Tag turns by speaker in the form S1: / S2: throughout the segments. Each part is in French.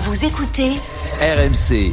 S1: Vous écoutez
S2: RMC.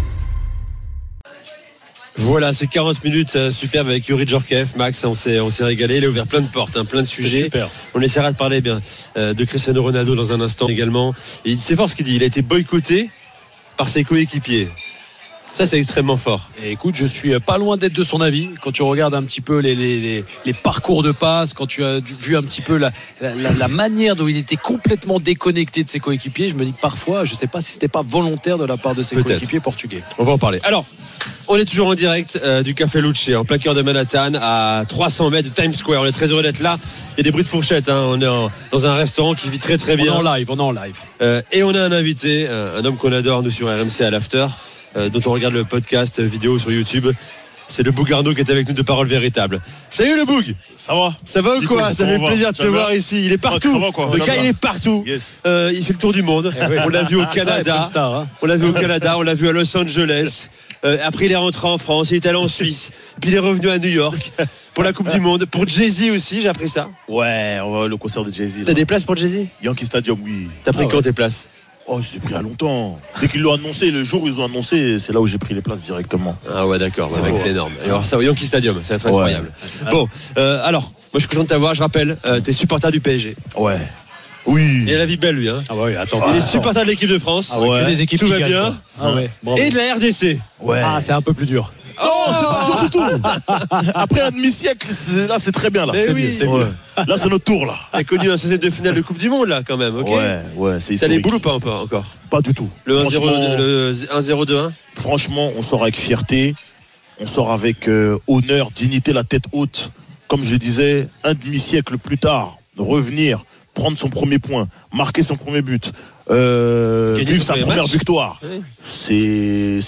S3: Voilà, c'est 40 minutes superbes avec Youri Djorkaeff. Max, on s'est régalé. Il a ouvert plein de portes, plein de sujets.
S4: Super.
S3: On essaiera de parler bien de Cristiano Ronaldo dans un instant également. Et c'est fort ce qu'il dit. Il a été boycotté par ses coéquipiers. Ça, c'est extrêmement fort.
S4: Et écoute, je suis pas loin d'être de son avis. Quand tu regardes un petit peu les parcours de passe, quand tu as vu un petit peu la manière dont il était complètement déconnecté de ses coéquipiers, je me dis que parfois, je ne sais pas si c'était pas volontaire de la part de ses coéquipiers portugais.
S3: On va en parler. Alors, on est toujours en direct du Café Lucci, en plein cœur de Manhattan, à 300 mètres de Times Square. On est très heureux d'être là. Il y a des bruits de fourchette. On est dans un restaurant qui vit très très bien.
S4: On est en live.
S3: Et on a un invité, un homme qu'on adore, nous, sur RMC à l'After. Dont on regarde le podcast vidéo sur YouTube. C'est le Boug Arnaud qui est avec nous de Parole Véritable. Salut le Boug.
S5: Ça va
S3: ou quoi? Ça fait plaisir de te voir ici. Il est partout. Le gars, il est partout.
S5: Yes.
S3: Il fait le tour du monde. On l'a vu au Canada. On l'a vu au Canada. On l'a vu à Los Angeles. Après, il est rentré en France. Il est allé en Suisse. Puis il est revenu à New York pour la Coupe du Monde. Pour Jay-Z aussi, j'ai appris ça.
S5: Ouais, on va le concert de Jay-Z.
S3: T'as des places pour Jay-Z?
S5: Yankee Stadium, oui.
S3: T'as pris quand tes places?
S5: Oh, j'ai pris à longtemps. Dès qu'ils l'ont annoncé, le jour où ils ont annoncé, c'est là où j'ai pris les places directement.
S3: Ah ouais, d'accord. C'est énorme. Et alors ça au Yankee Stadium, ça va être incroyable. Bon, alors, moi je suis content de t'avoir. Je rappelle, t'es supporter du PSG.
S5: Ouais. Oui.
S3: Il a la vie belle, lui.
S4: Ah ouais, attends.
S3: Il est supporter de l'équipe de France.
S4: Ah ouais. Des équipes
S3: tout
S4: qui
S3: va
S4: gagnent,
S3: bien.
S4: Ah ouais. Bravo.
S3: Et de la RDC.
S5: Ouais.
S4: Ah, c'est un peu plus dur.
S5: Oh, c'est pas dur du tout. Après un demi-siècle, là, c'est très bien. Là.
S3: C'est
S4: oui,
S3: mieux.
S5: Ouais. Là, c'est notre tour, là.
S3: T'as connu un 16e de finale de Coupe du Monde, là, quand même, ok?
S5: Ouais, c'est historique.
S3: T'as les boules ou pas encore?
S5: Pas du tout.
S3: Le 1-0-2-1?
S5: Franchement, on sort avec fierté. On sort avec honneur, dignité, la tête haute. Comme je le disais, un demi-siècle plus tard, revenir, prendre son premier point, marquer son premier but, vivre sa première victoire. Oui. C'est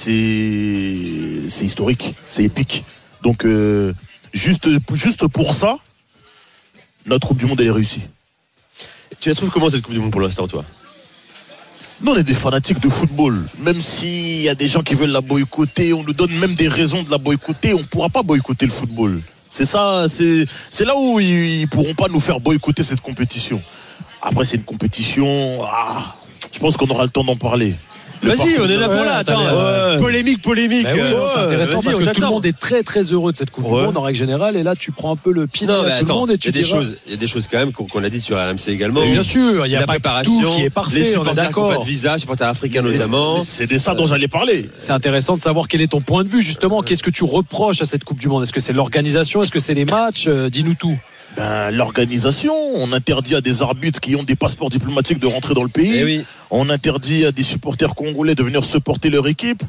S5: historique, c'est épique. Donc, juste pour ça, notre Coupe du Monde, elle est réussie.
S3: Tu la trouves comment cette Coupe du Monde pour l'instant, toi?
S5: Nous, on est des fanatiques de football. Même s'il y a des gens qui veulent la boycotter, on nous donne même des raisons de la boycotter, on ne pourra pas boycotter le football. C'est ça, c'est là où ils ne pourront pas nous faire boycotter cette compétition. Après, c'est une compétition. Je pense qu'on aura le temps d'en parler.
S3: Vas-y, on est là pour là. Attends, polémique.
S4: Bah oui, c'est intéressant parce que tout le monde est très très heureux de cette Coupe du Monde en règle générale. Et là, tu prends un peu le pied dans tout le monde et tu dis.
S3: Il y a des choses quand même qu'on a dit sur RMC également.
S4: Bien sûr, il y a pas tout qui est parfait.
S3: Les
S4: on est
S3: supporters qui n'ont
S4: d'accord.
S3: pas de visa, supporters africains notamment.
S5: C'est de ça dont j'allais parler.
S4: C'est intéressant de savoir quel est ton point de vue justement. Qu'est-ce que tu reproches à cette Coupe du Monde? Est-ce que c'est l'organisation? Est-ce que c'est les matchs? Dis-nous tout.
S5: L'organisation, on interdit à des arbitres qui ont des passeports diplomatiques de rentrer dans le pays.
S3: Oui.
S5: On interdit à des supporters congolais de venir supporter leur équipe.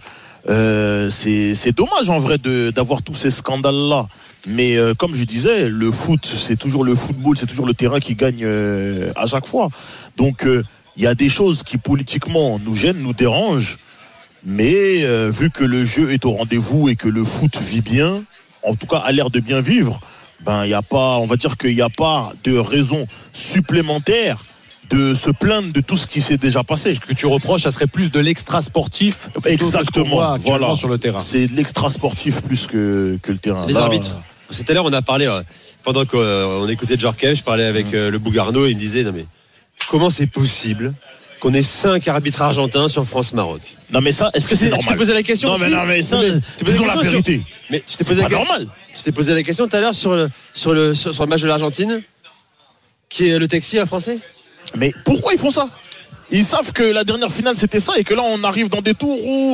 S5: C'est dommage en vrai d'avoir tous ces scandales-là. Mais comme je disais, le foot, c'est toujours le football, c'est toujours le terrain qui gagne à chaque fois. Donc il y a des choses qui politiquement nous gênent, nous dérangent. Mais vu que le jeu est au rendez-vous et que le foot vit bien, en tout cas a l'air de bien vivre, y a pas, on va dire qu'il n'y a pas de raison supplémentaire de se plaindre de tout ce qui s'est déjà passé.
S4: Ce que tu reproches, ça serait plus de l'extra sportif.
S5: Exactement, voilà.
S4: Sur le terrain.
S5: C'est de l'extra sportif plus que le terrain.
S3: Les arbitres. Tout à l'heure, on a parlé, pendant qu'on écoutait Djorkaeff, je parlais avec le Boug Arnaud, il me disait, non mais, comment c'est possible qu'on ait 5 arbitres argentins sur France-Maroc?
S5: Non mais ça, est-ce que c'est normal?
S3: Tu t'es posé la question?
S5: Non mais ça, disons la vérité.
S3: Mais tu t'es posé la question. Normal. Tu t'es posé la question tout à l'heure sur le match de l'Argentine, qui est le taxi français?
S5: Mais pourquoi ils font ça? Ils savent que la dernière finale c'était ça et que là on arrive dans des tours où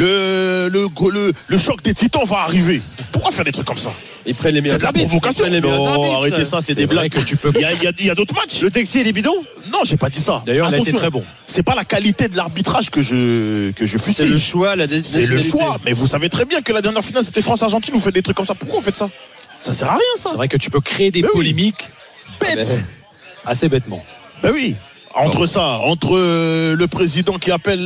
S5: le choc des titans va arriver. Pourquoi faire des trucs comme ça?
S3: Ils prennent les meilleurs arbitres.
S5: C'est de la provocation. Non, arrêtez ça, c'est des blagues que tu peux. Il y a d'autres matchs.
S3: Le taxi, il est bidon?
S5: Non, j'ai pas dit ça.
S4: D'ailleurs, il a été très bon.
S5: C'est pas la qualité de l'arbitrage que je fustige.
S3: C'est le choix,
S5: c'est le choix. Mais vous savez très bien que la dernière finale c'était France-Argentine. Vous faites des trucs comme ça. Pourquoi vous faites ça? Ça sert à rien, ça.
S4: C'est vrai que tu peux créer des polémiques bêtes, assez bêtement.
S5: Ben oui. Entre le président qui appelle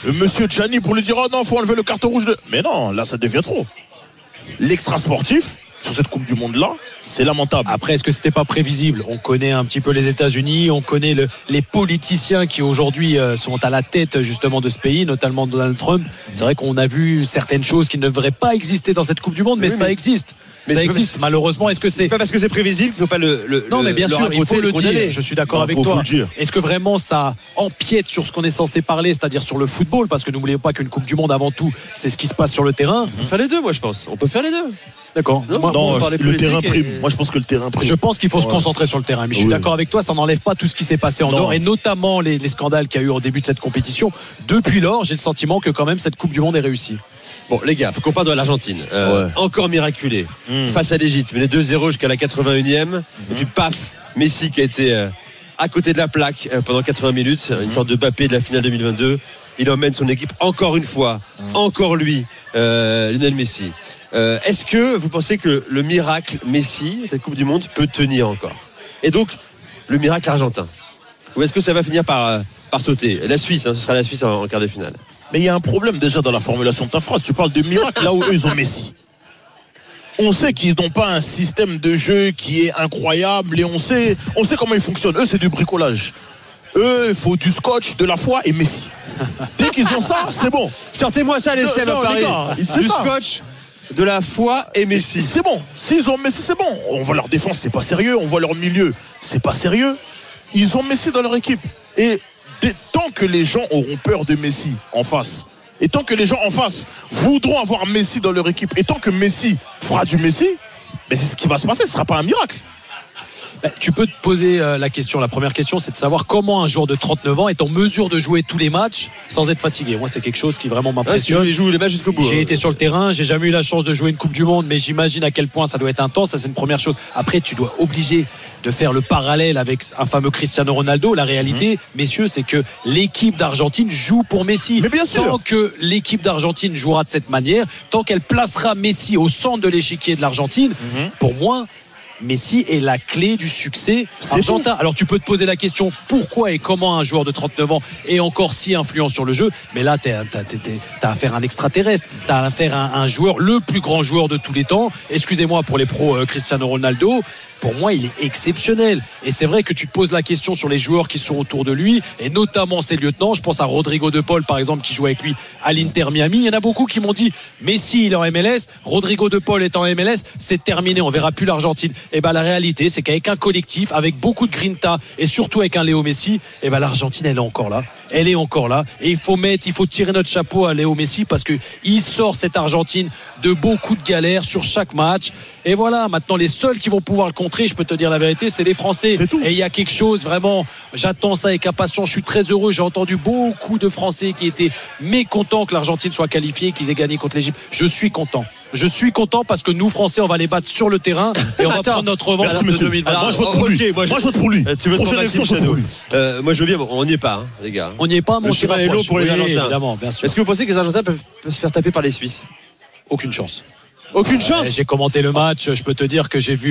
S5: Monsieur Gianni pour lui dire oh non, faut enlever le carton rouge de. Mais non, là ça devient trop. L'extra sportif, sur cette Coupe du Monde-là, c'est lamentable.
S4: Après, est-ce que c'était pas prévisible? On connaît un petit peu les États-Unis, on connaît les politiciens qui aujourd'hui sont à la tête justement de ce pays, notamment Donald Trump. C'est vrai qu'on a vu certaines choses qui ne devraient pas exister dans cette Coupe du Monde, mais ça existe. Ça existe. Malheureusement, est-ce que c'est
S3: pas parce que c'est prévisible qu'il ne faut pas le
S4: non, mais bien sûr, il faut le dire. Je suis d'accord avec toi.
S5: Dire.
S4: Est-ce que vraiment ça empiète sur ce qu'on est censé parler, c'est-à-dire sur le football? Parce que n'oubliez pas qu'une Coupe du Monde, avant tout, c'est ce qui se passe sur le terrain.
S3: On peut faire les deux, moi je pense. On peut faire les deux.
S4: D'accord.
S5: Non, le terrain prime. Moi, je pense que le terrain prime.
S4: Je pense qu'il faut se concentrer sur le terrain. Mais je suis d'accord avec toi, ça n'enlève pas tout ce qui s'est passé en dehors, et notamment les scandales qu'il y a eu au début de cette compétition. Depuis lors, j'ai le sentiment que quand même cette Coupe du Monde est réussie.
S3: Bon, les gars, faut qu'on parle de l'Argentine. Encore miraculé face à l'Égypte. Mais les 2-0 jusqu'à la 81e. Et puis paf, Messi qui a été à côté de la plaque pendant 80 minutes. Une sorte de Mbappé de la finale 2022. Il emmène son équipe encore une fois. Encore lui, Lionel Messi. Est-ce que vous pensez que le miracle Messi, cette Coupe du Monde, peut tenir encore? Et donc, le miracle argentin? Ou est-ce que ça va finir par sauter? La Suisse, ce sera la Suisse en quart de finale.
S5: Mais il y a un problème déjà dans la formulation de ta phrase. Tu parles de miracle là où eux, ils ont Messi. On sait qu'ils n'ont pas un système de jeu qui est incroyable et on sait comment ils fonctionnent. Eux, c'est du bricolage. Eux, il faut du scotch, de la foi et Messi. Dès qu'ils ont ça, c'est bon.
S3: Sortez-moi ça, les SEM à Paris. Du scotch, de la foi et Messi.
S5: C'est bon. S'ils ont Messi, c'est bon. On voit leur défense, c'est pas sérieux. On voit leur milieu, c'est pas sérieux. Ils ont Messi dans leur équipe. Et tant que les gens auront peur de Messi en face, et tant que les gens en face voudront avoir Messi dans leur équipe, et tant que Messi fera du Messi, mais c'est ce qui va se passer, ce ne sera pas un miracle.
S4: Tu peux te poser la question. La première question, c'est de savoir comment un joueur de 39 ans est en mesure de jouer tous les matchs sans être fatigué. Moi, c'est quelque chose qui vraiment m'impressionne.
S3: Il joue les matchs jusqu'au bout.
S4: J'ai été sur le terrain, j'ai jamais eu la chance de jouer une Coupe du Monde, mais j'imagine à quel point ça doit être intense. Ça, c'est une première chose. Après, tu dois obliger de faire le parallèle avec un fameux Cristiano Ronaldo. La réalité, messieurs, c'est que l'équipe d'Argentine joue pour Messi.
S5: Mais bien sûr.
S4: Tant que l'équipe d'Argentine jouera de cette manière, tant qu'elle placera Messi au centre de l'échiquier de l'Argentine, pour moi, Messi est la clé du succès argentin. Alors tu peux te poser la question pourquoi et comment un joueur de 39 ans est encore si influent sur le jeu, mais là t'as affaire à un extraterrestre, t'as affaire à un joueur, le plus grand joueur de tous les temps. Excusez-moi pour les pros, Cristiano Ronaldo. Pour moi, il est exceptionnel. Et c'est vrai que tu te poses la question sur les joueurs qui sont autour de lui, et notamment ses lieutenants. Je pense à Rodrigo de Paul, par exemple, qui joue avec lui à l'Inter Miami. Il y en a beaucoup qui m'ont dit Messi, il est en MLS, Rodrigo de Paul est en MLS, c'est terminé, on verra plus l'Argentine. Et ben la réalité, c'est qu'avec un collectif, avec beaucoup de grinta, et surtout avec un Léo Messi, et ben l'Argentine, elle est encore là. Elle est encore là. Et il faut tirer notre chapeau à Léo Messi parce qu'il sort cette Argentine de beaucoup de galères sur chaque match. Et voilà, maintenant, les seuls qui vont pouvoir le contrer, je peux te dire la vérité, c'est les Français.
S5: C'est tout.
S4: Et il y a quelque chose, vraiment, j'attends ça avec impatience. Je suis très heureux. J'ai entendu beaucoup de Français qui étaient mécontents que l'Argentine soit qualifiée, qu'ils aient gagné contre l'Égypte. Je suis content parce que nous, Français, on va les battre sur le terrain et on va prendre notre revanche de 2020.
S5: Alors, moi, je vote pour lui. Moi, je vote pour lui.
S3: Tu veux
S5: Prochaine élection, je vote pour lui.
S3: Moi, je veux bien, on n'y est pas, les gars.
S4: On n'y est pas, mon cher.
S3: Le chemin est long pour les Argentins.
S4: Évidemment, bien sûr.
S3: Est-ce que vous pensez que les Argentins peuvent se faire taper par les Suisses?
S4: Aucune chance.
S3: Aucune chance.
S4: J'ai commenté le match. Je peux te dire que j'ai vu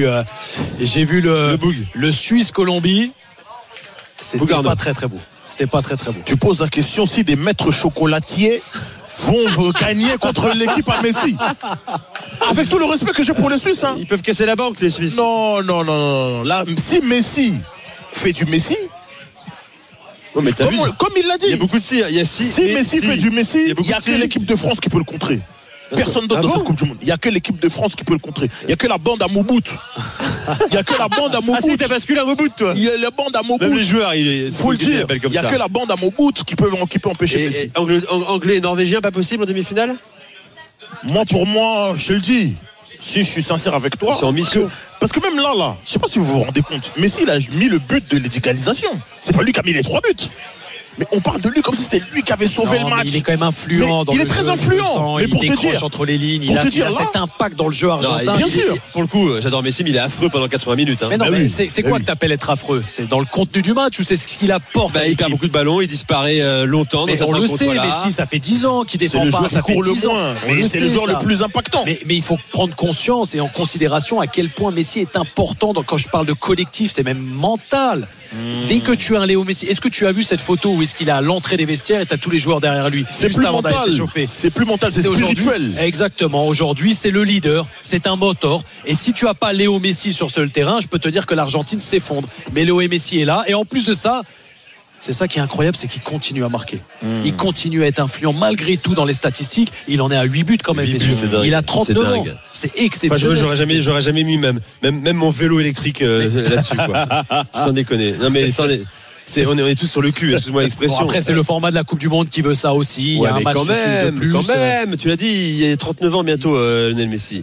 S4: le Suisse-Colombie. C'était pas très très beau. C'était pas très très beau.
S5: Tu poses la question si des maîtres chocolatiers vont gagner contre l'équipe à Messi. Avec tout le respect que j'ai pour les Suisses.
S3: Ils peuvent casser la banque, les Suisses.
S5: Non. Là, si Messi fait du Messi,
S3: comme
S5: il l'a dit,
S3: il y a beaucoup de si.
S5: Si Messi fait du Messi, il n'y a que l'équipe de France qui peut le contrer. Personne d'autre dans cette Coupe du Monde. Il n'y a que l'équipe de France qui peut le contrer. Il n'y a que la bande à Mobutu. Il n'y a que la bande à Mobutu.
S3: Ah si, t'as basculé à Mobutu, toi.
S5: Il y a la bande à Mobutu.
S3: Même les joueurs,
S5: faut le dire. Il n'y a que la bande à Mobutu qui peut empêcher Messi.
S3: Anglais et Norvégien, pas possible en demi-finale?
S5: Pour moi, je te le dis. Si je suis sincère avec toi,
S3: c'est en mission.
S5: Parce que même là, je ne sais pas si vous vous rendez compte, Messi, il a mis le but de l'égalisation. C'est pas lui qui a mis les 3 buts. Mais on parle de lui comme si c'était lui qui avait sauvé le match.
S4: Il est quand même influent dans le jeu.
S5: Il est très influent. Mais pour te dire,
S4: entre les lignes, il a cet impact dans le jeu argentin.
S5: Bien sûr.
S3: Pour le coup, j'adore Messi, mais il est affreux pendant 80 minutes.
S4: Mais non, c'est quoi que t'appelles être affreux? C'est dans le contenu du match ou c'est ce qu'il apporte?
S3: Il perd beaucoup de ballons, il disparaît longtemps.
S4: Mais on le sait, Messi, ça fait 10 ans qu'il défend pas. Ça fait 10 ans.
S5: Mais c'est le joueur le plus impactant.
S4: Mais il faut prendre conscience et en considération à quel point Messi est important. Quand je parle de collectif, c'est même mental. Dès que tu as un Léo Messi, est-ce que tu as vu cette photo où est-ce qu'il est à l'entrée des vestiaires et t'as tous les joueurs derrière lui.
S5: C'est plus mental. C'est plus mental, c'est spirituel.
S4: Exactement. Aujourd'hui, c'est le leader, c'est un moteur. Et si tu as pas Léo Messi sur ce terrain, je peux te dire que l'Argentine s'effondre. Mais Léo Messi est là. Et en plus de ça, c'est ça qui est incroyable, c'est qu'il continue à marquer. Il continue à être influent malgré tout dans les statistiques. Il en est à 8 buts quand même, messieurs. Il a 39 ans. C'est exceptionnel.
S3: J'aurais jamais mis même mon vélo électrique là-dessus, quoi. Sans déconner. Non, mais on est tous sur le cul, excuse-moi l'expression.
S4: Bon, après, c'est le format de la Coupe du Monde qui veut ça aussi. Il y a un match
S3: quand même,
S4: de plus.
S3: Quand même, tu l'as dit, il a 39 ans bientôt, Lionel Messi.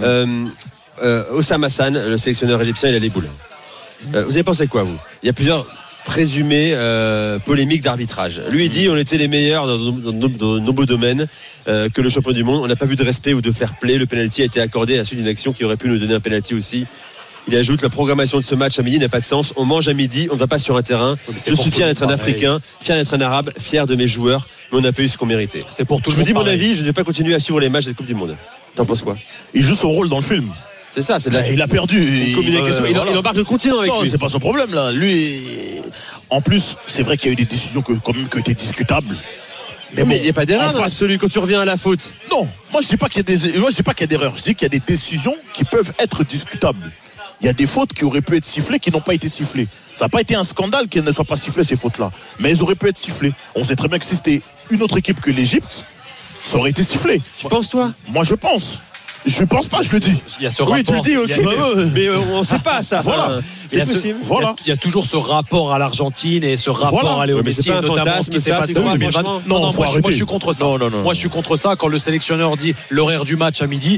S3: Oussama Hassan, le sélectionneur égyptien, il a les boules. Vous avez pensé quoi, vous? Il y a plusieurs présumées polémiques d'arbitrage. Lui, il dit on était les meilleurs dans de nombreux domaines que le champion du monde. On n'a pas vu de respect ou de fair play. Le penalty a été accordé à la suite d'une action qui aurait pu nous donner un penalty aussi. Il ajoute la programmation de ce match à midi n'a pas de sens. On mange à midi, on ne va pas sur un terrain. Je suis fier d'être un Africain, fier d'être un Arabe, fier de mes joueurs, mais on n'a pas eu ce qu'on méritait.
S4: C'est pour tout le
S3: monde. Je
S4: me
S3: dis mon avis, je ne vais pas continuer à suivre les matchs de la Coupe du Monde. T'en penses quoi?
S5: Il joue son rôle dans le film.
S3: C'est ça,
S5: il a perdu.
S3: Il embarque le continent avec lui.
S5: Non, c'est pas son problème là. Lui, en plus, c'est vrai qu'il y a eu des décisions qui étaient discutables.
S3: Mais il n'y a pas d'erreur dans celui quand tu reviens à la faute.
S5: Non, moi je dis pas qu'il y a d'erreur. Je dis qu'il y a des décisions qui peuvent être discutables. Il y a des fautes qui auraient pu être sifflées qui n'ont pas été sifflées. Ça n'a pas été un scandale qu'elles ne soient pas sifflées, ces fautes-là. Mais elles auraient pu être sifflées. On sait très bien que si c'était une autre équipe que l'Égypte, ça aurait été sifflé.
S3: Tu penses, toi?
S5: Moi, je pense. Je pense pas, je le dis.
S4: Il y a ce rapport.
S5: Oui, tu le dis, ok.
S3: Mais on ne sait pas ça.
S5: Voilà.
S3: C'est possible.
S4: Il y a toujours ce rapport à l'Argentine et ce rapport à Léo Messi, notamment ce qui s'est passé en 2020. Non, moi je suis contre ça. Moi je suis contre ça. Quand le sélectionneur dit l'horaire du match à midi,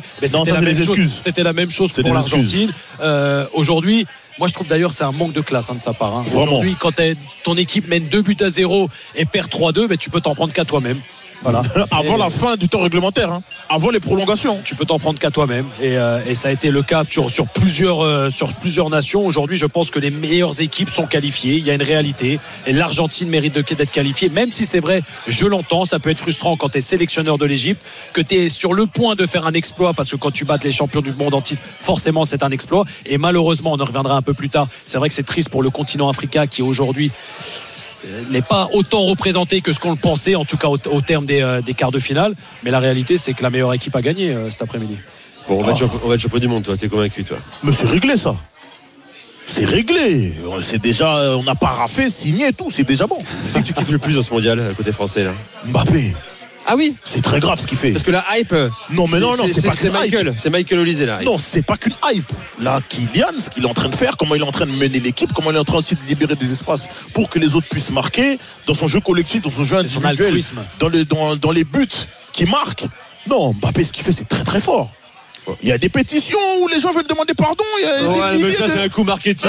S4: c'était la même chose pour l'Argentine. Aujourd'hui, moi je trouve d'ailleurs c'est un manque de classe de sa part. Aujourd'hui, quand ton équipe mène 2-0 et perd 3-2, tu peux t'en prendre qu'à toi-même. Voilà.
S5: Avant la fin du temps réglementaire, avant les prolongations.
S4: Tu peux t'en prendre qu'à toi-même. Et ça a été le cas sur plusieurs nations. Aujourd'hui, je pense que les meilleures équipes sont qualifiées. Il y a une réalité. Et l'Argentine mérite d'être qualifiée. Même si c'est vrai, je l'entends, ça peut être frustrant quand tu es sélectionneur de l'Égypte, que tu es sur le point de faire un exploit, parce que quand tu battes les champions du monde en titre, forcément c'est un exploit. Et malheureusement, on en reviendra un peu plus tard. C'est vrai que c'est triste pour le continent africain qui aujourd'hui n'est pas autant représenté que ce qu'on le pensait, en tout cas au terme des quarts de finale. Mais la réalité, c'est que la meilleure équipe a gagné cet après-midi.
S3: Bon, on va être champion du monde, toi, t'es convaincu, toi?
S5: Mais c'est réglé, ça. C'est réglé. C'est déjà, on n'a pas raffé, signé et tout, c'est déjà bon.
S3: C'est que tu kiffes le plus dans ce mondial, côté français, là?
S5: Mbappé.
S3: Ah oui,
S5: c'est très grave ce qu'il fait.
S3: Parce que la hype.
S5: Non, mais non, c'est pas qu'une hype.
S3: C'est Michael Olise là.
S5: Non, c'est pas qu'une hype. Là, Kylian, ce qu'il est en train de faire, comment il est en train de mener l'équipe, comment il est en train aussi de libérer des espaces pour que les autres puissent marquer dans son jeu collectif, dans son jeu individuel, dans les buts qu'il marque. Non, Mbappé, ce qu'il fait, c'est très très fort. Il y a des pétitions où les gens veulent demander pardon.
S3: Mais ça, c'est un coup marketing.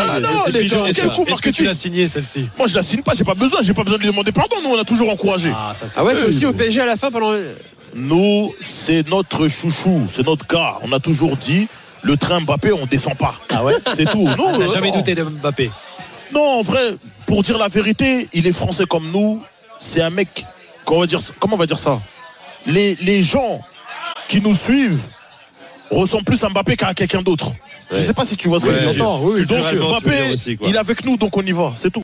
S4: Est-ce que tu l'as signé, celle-ci?
S5: Moi, je la signe pas. J'ai pas besoin de lui demander pardon. Nous, on a toujours encouragé.
S3: Ouais, toi aussi au PSG à la fin pendant.
S5: Nous, c'est notre chouchou, c'est notre gars. On a toujours dit, le train Mbappé, on descend pas.
S4: Ah ouais?
S5: C'est tout. Non,
S4: t'as jamais douté de Mbappé?
S5: Non, en vrai, pour dire la vérité, il est français comme nous. C'est un mec. Comment on va dire ça? Les gens qui nous suivent ressemble plus à Mbappé qu'à quelqu'un d'autre. Je sais pas si tu vois ce que je veux dire.
S4: Oui,
S5: donc Mbappé, il est avec nous, donc on y va, c'est tout.